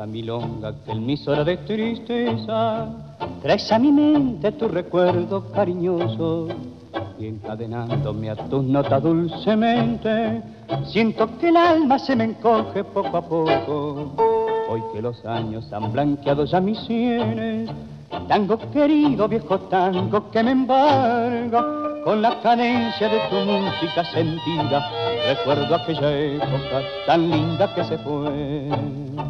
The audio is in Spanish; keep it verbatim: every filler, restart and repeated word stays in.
esa milonga que en mis horas de tristeza traes a mi mente tu recuerdo cariñoso y encadenándome a tus notas dulcemente siento que el alma se me encoge poco a poco. Hoy que los años han blanqueado ya mis sienes, tango querido, viejo tango que me embarga con la cadencia de tu música sentida, recuerdo aquella época tan linda que se fue.